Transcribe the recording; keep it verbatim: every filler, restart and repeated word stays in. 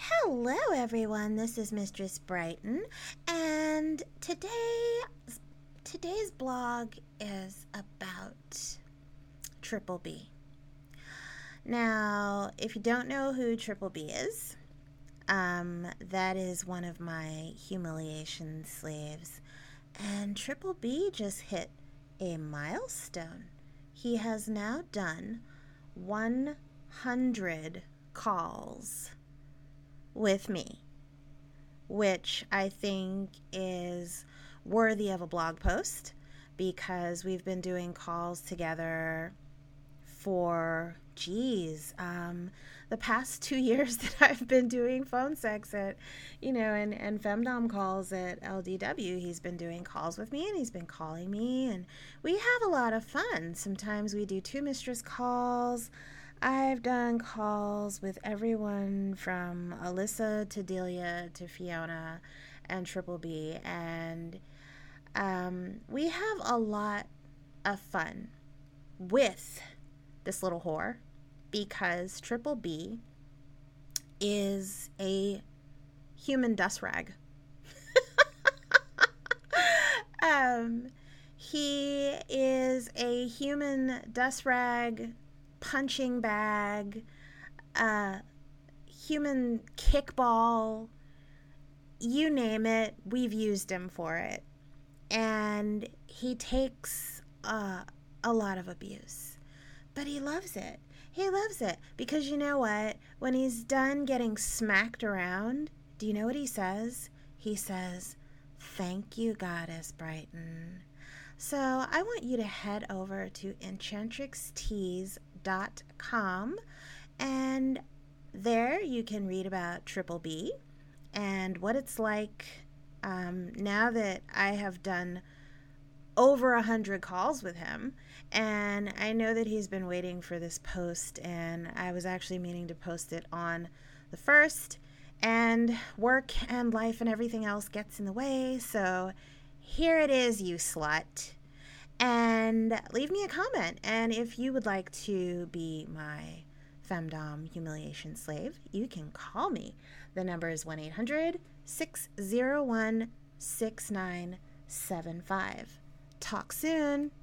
Hello, everyone. This is Mistress Brighton, and today, today's blog is about Triple B. Now, if you don't know who Triple B is, um, that is one of my humiliation slaves, and Triple B just hit a milestone. He has now done one hundred calls with me, which I think is worthy of a blog post because we've been doing calls together for, geez, um, the past two years that I've been doing phone sex at, you know, and, and femdom calls at L D W. He's been doing calls with me and he's been calling me and we have a lot of fun. Sometimes we do two mistress calls. I've done calls with everyone from Alyssa to Delia to Fiona and Triple B, and um, we have a lot of fun with this little whore because Triple B is a human dust rag. um, he is a human dust rag, punching bag, uh, human kickball, you name it, we've used him for it. And he takes uh, a lot of abuse, but he loves it. He loves it because you know what? When he's done getting smacked around, do you know what he says? He says, "Thank you, Goddess Brighton." So I want you to head over to enchantrix tees dot com, and there you can read about Triple B and what it's like um, now that I have done over a hundred calls with him. And I know that he's been waiting for this post, and I was actually meaning to post it on the first, and work and life and everything else gets in the way, so here it is, you slut. And leave me a comment. And if you would like to be my femdom humiliation slave, you can call me. The number is one eight hundred, six oh one, six nine seven five. Talk soon.